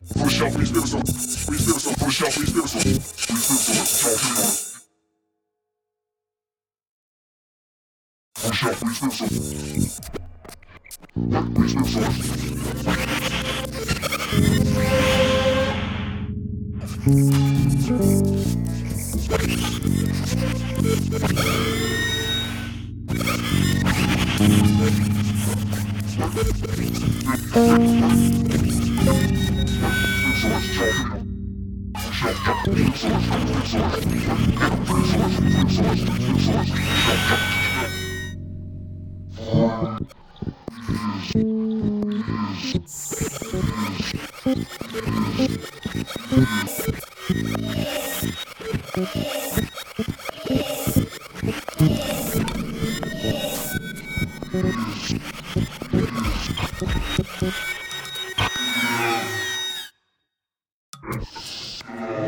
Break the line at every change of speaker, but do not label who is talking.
For the show, please give us some. Please give us some. For the show, please give us some. Please give us some. For the show, please give us some. Please give us some.